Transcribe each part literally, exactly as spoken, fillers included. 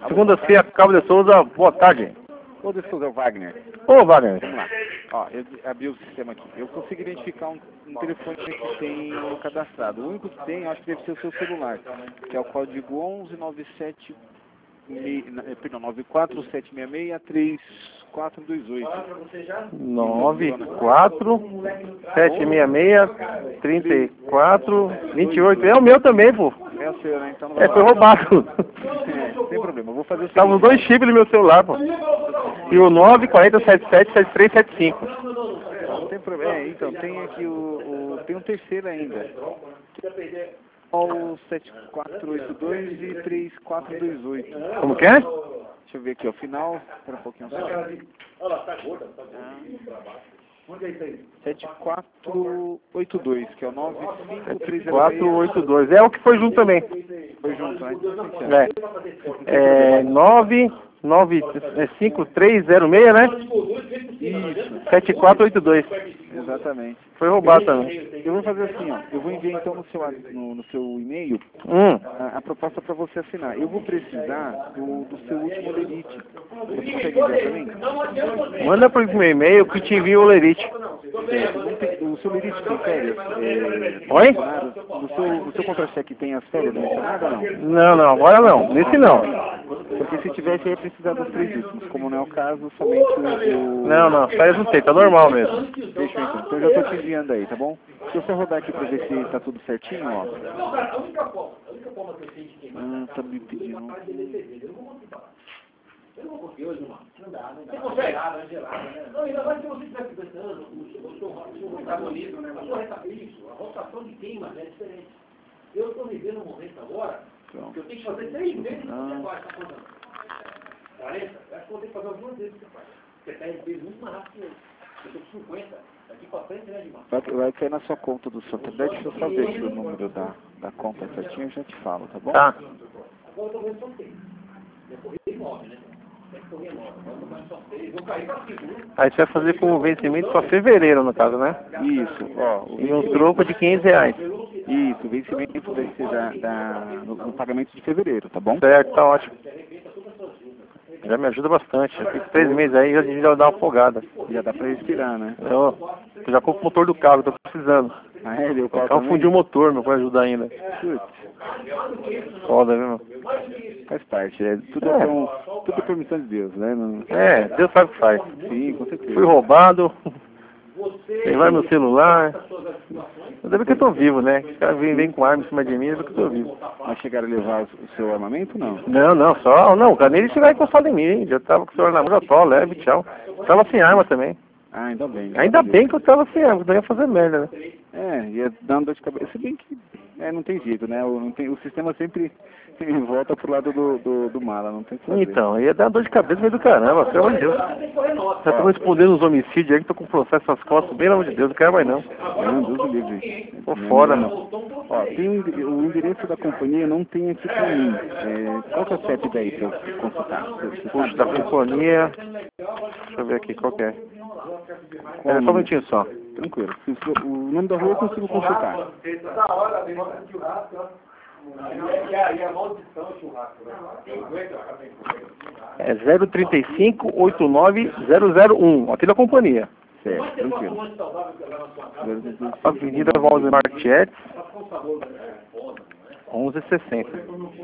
Segunda C, Cabo de Souza, boa tarde. Ô, de Souza, é o Wagner. Ô, Wagner. Vamos lá. Ó, eu abri o sistema aqui. Eu consigo identificar um, um telefone que tem cadastrado. O único que tem, eu acho que deve ser o seu celular, que é o código onze nove sete, perdão, nove quatro sete seis seis três quatro dois oito. nove quatro sete seis seis três quatro dois oito. É o meu também, pô. É o seu, né? Então não vai É, foi roubado. É, sem problema. Eu vou fazer o Estavam os dois chips no meu celular, pô. E o nove quatro sete sete sete três sete cinco. Não tem problema. É, então, tem aqui o, o... Tem um terceiro ainda. O sete quatro oito dois e três quatro dois oito. Como que é? Deixa eu ver aqui, ó. Final. Espera um pouquinho só. Olha lá, tá gorda, tá gorda. Onde é isso aí? sete quatro oito dois, que é o nove cinco três zero quatro oito dois. É o que foi junto também. Foi junto, né? É. É nove nove cinco três zero seis, né? Isso. sete quatro oito dois. Exatamente. Foi roubado também. Eu vou fazer assim, ó. Eu vou enviar então no seu, no, no seu e-mail Hum. a, a proposta para você assinar. Eu vou precisar do, do seu último lerite. Você consegue enviar para mim? Manda pro meu e-mail que te envia o lerite. É, o seu lerite tem férias? É, Oi? No seu, no seu contra-cheque tem as férias mencionadas ou não? Não, não, agora não. Nesse não. Porque se tivesse, ia precisar dos três últimos. Como não é o caso, somente o... o... Não, não, férias não tem, tá normal mesmo. Deixa eu então. Então eu já tô te enviando aí, tá bom? Deixa eu só rodar aqui pra ver se tá tudo certinho, ó. Ah, tá me pedindo. Eu não vou conseguir hoje, mano. Não dá, não dá. Você consegue? Não, ainda mais se você estiver pensando, o seu protagonismo, né? Isso, a rotação de queima é diferente. Eu estou vivendo um momento agora que eu tenho que fazer três vezes o que você faz, tá contando? quarenta? Eu acho que eu vou ter que fazer algumas vezes o que você faz. Você perde vezes muito mais rápido que eu. Eu estou com cinquenta, daqui para frente não é demais. Vai, vai cair na sua conta do Santander, deixa eu só ver aqui o número da, da conta certinho, eu já te falo, tá bom? Tá. Agora eu estou vendo sorteio. Minha corrida é imóvel, né? Tem que correr imóvel. Agora eu estou vendo sorteio. Vou cair para cinco, né? Aí você vai fazer com o vencimento só fevereiro, no caso, né? Isso, ó. E um troco de quinhentos reais. Isso, o vencimento vai ser da, da, no, no pagamento de fevereiro, tá bom? Certo, tá ótimo. Já me ajuda bastante. Já fico três meses aí já já dá uma folgada. Já dá pra respirar, né? Eu, eu já compro o motor do carro, tô precisando. Ah, é? Deu O qual carro também? fundiu o motor, meu, pra ajudar ainda. Putz, Foda, viu? faz parte, é, tudo, É. é. Um, tudo é permissão de Deus, né? Não... É, Deus sabe o que faz. Sim, com certeza. Fui roubado. Levar meu celular. Ainda bem que eu tô vivo, né? Os caras vêm, vêm com arma em cima de mim, ainda bem que eu tô vivo. Mas chegaram a levar o seu armamento, não? Não, não, só. Não, o cara nem chegar encostado em mim, hein? Já tava com o celular na mão, já tô, leve, tchau. Tava sem arma também. Ah, ainda bem. Ainda bem que eu tava sem arma, senão ia fazer merda, né? É, ia dando dor de cabeça. Se bem que é, não tem jeito, né? O, não tem, o sistema sempre volta pro lado do, do, do mala, não tem o que fazer. Então, ia dar dor de cabeça meio do caramba, pelo amor de Deus. Já tô respondendo os homicídios aí que tô com processo nas costas, pelo amor de Deus, não quero mais não. Não, Deus do livre. Tô fora, meu. Ó, tem um, o endereço da companhia não tem aqui pra mim. É, qual que é o C E P daí pra eu consultar? Você Puxa, sabe? da companhia. Deixa eu ver aqui qual que é. Qual É, o só um nome? minutinho só. Tranquilo. Se o- O nome da rua eu consigo consultar. Toda hora tem uma churrasco, ó. E a, e a maldição churrasco, né? Quem aguenta, quem aguenta. É zero trinta e cinco, oitenta e nove, zero zero um. Aqui da companhia. Certo, tranquilo. Avenida Valdemar Tietz, onze sessenta.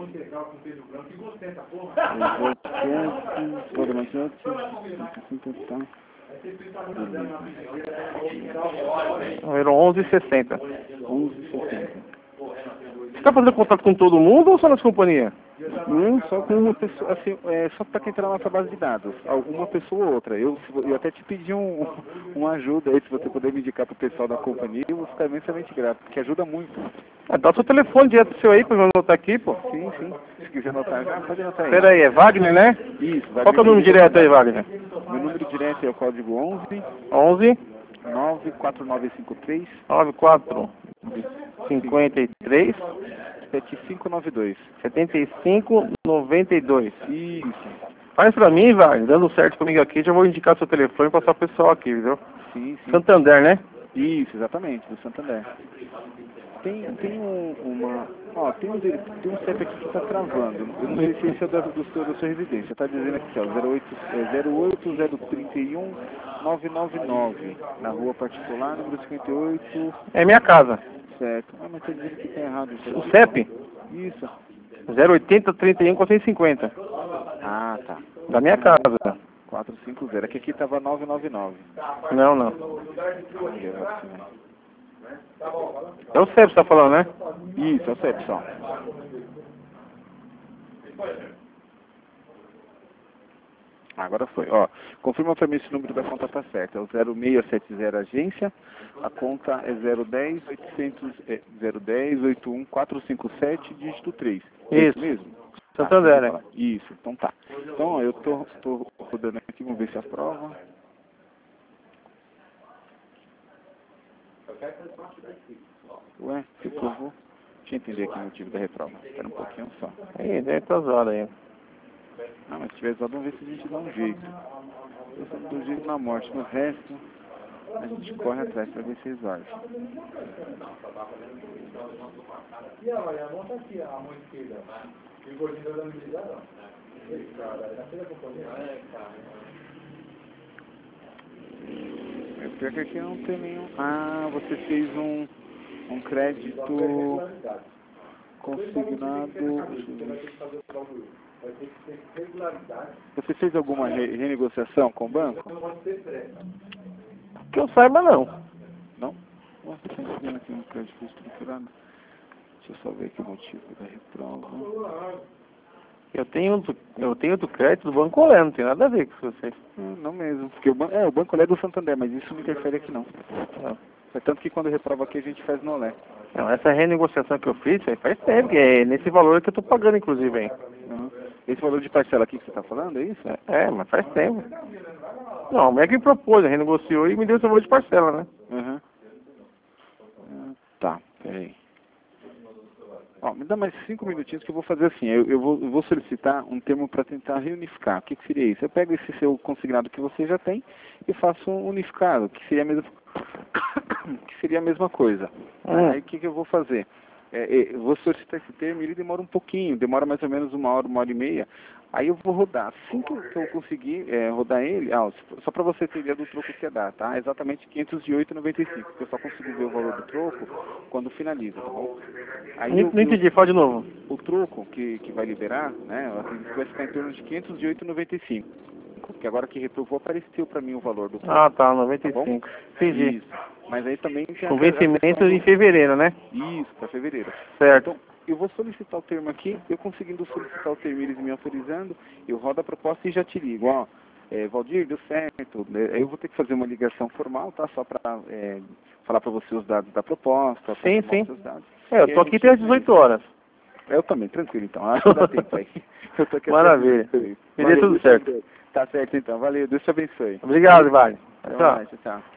Número onze sessenta. onze sessenta. Você tá fazendo contato com todo mundo ou só nas companhias? Não, só com uma pessoa, assim, é, só para quem entrar na nossa base de dados, alguma pessoa ou outra. Eu, se- eu até te pedi um, uma ajuda aí, se você puder me indicar pro pessoal da companhia, eu vou ficar imensamente grato, porque ajuda muito. Ah, dá o seu telefone direto seu aí pra eu anotar aqui, pô. Sim, sim. Se quiser anotar já, pode anotar aí. Pera aí, é Wagner, né? Isso, vai Qual que é o número direto aí, Wagner? Meu número direto é o código onze onze, nove quatro nove cinco três noventa e quatro, cinquenta e três, sete cinco nove dois. setenta e cinco, noventa e dois. Isso. Faz pra mim, Wagner, dando certo comigo aqui, já vou indicar seu telefone e passar pro pessoal aqui, viu? Sim, sim. Santander, né? Isso, exatamente, do Santander. tem, tem um, uma... Ó, tem um, tem um C E P aqui que está travando. Eu não sei se esse é da, do seu, da sua residência. Está dizendo aqui, ó, zero oito, é, zero oito zero trinta e um nove nove nove, na rua particular, número cinquenta e oito. É minha casa. Certo. Ah, mas está dizendo que está errado. O C E P? Isso. zero oitenta trinta e um quatrocentos e cinquenta. Ah, tá. Da minha casa. quatrocentos e cinquenta. Aqui aqui estava nove nove nove. Não, não. É o C E P que você está falando, né? Isso, é o C E P só. Agora foi, ó. Confirma para mim se o número da conta tá certo. É o zero seis sete zero agência. A conta é zero um zero oitocentos, é, zero um zero oito um quatro cinco sete, dígito três. Isso. É mesmo? Santander, tá, né? Isso, então tá. Então, ó, eu tô, tô rodando aqui, vamos ver se aprova. Ué, se aprovou. Deixa eu entender aqui o motivo da reprova. Espera um pouquinho só. Aí, deve estar zoado aí. Ah, mas se tiver zoado, vamos ver se a gente dá um jeito. Eu só dou um jeito na morte, mas o resto a gente corre atrás pra ver se resolve. E olha, monta aqui a mão esquerda. E o gordinho dando habilidade, ó. Esse cara, já fez a companhia? É, cara. É pior que aqui não tem nenhum. Ah, você fez um, um crédito consignado. Você fez alguma re renegociação com o banco? Que eu saiba, não. Não? Nossa, tá vendo aqui um crédito estruturado. Deixa eu só ver aqui o motivo da reprova. Eu tenho, eu tenho do crédito do Banco Olé, não tem nada a ver com você. Hum, não mesmo, porque o, ban é, o Banco Olé é do Santander, mas isso não interfere aqui não. Não. É tanto que quando reprova aqui a gente faz no Olé. Não, essa renegociação que eu fiz aí faz tempo, que é nesse valor que eu tô pagando, inclusive, aí. Uhum. Esse valor de parcela aqui que você está falando, é isso? É, mas faz tempo. Não, o é que propôs, renegociou e me deu esse valor de parcela, né? Uhum. Ah, tá, peraí. Ó, me dá mais cinco minutinhos que eu vou fazer assim. Eu, eu, vou, eu vou solicitar um termo para tentar reunificar. O que, que seria isso? Eu pego esse seu consignado que você já tem e faço um unificado, que seria a mesma, que seria a mesma coisa. Hum. Aí o que, que eu vou fazer? É, é, eu vou solicitar esse termo e ele demora um pouquinho, demora mais ou menos uma hora, uma hora e meia. Aí eu vou rodar. Assim que eu conseguir é, rodar ele, ah, só para você ter ideia do troco que ia dar, tá? Exatamente quinhentos e oito reais e noventa e cinco centavos, porque eu só consigo ver o valor do troco quando finaliza, tá bom? Aí Não, eu, não entendi, fala de novo. O troco que, que vai liberar, né, eu acredito que vai ficar em torno de quinhentos e oito reais e noventa e cinco centavos, porque agora que reprovou apareceu para mim o valor do troco. Ah, tá, noventa e cinco. Tá, entendi. isso. Mas aí também tem Com vencimento em fevereiro, né? Isso, para fevereiro. Certo. Então, eu vou solicitar o termo aqui, eu conseguindo solicitar o termo, eles me autorizando, eu rodo a proposta e já te ligo, ó, é, Valdir, deu certo, aí eu vou ter que fazer uma ligação formal, tá, só para é, falar para você os dados da proposta. Sim, sim. Os dados. É, eu tô aqui até às dezoito horas. Eu também, tranquilo então, acho que dá tempo aí. Eu tô aqui Maravilha. Me dê tudo certo. Tá certo então, valeu, Deus te abençoe. Obrigado, Ivan. Até Tchau. mais, tchau.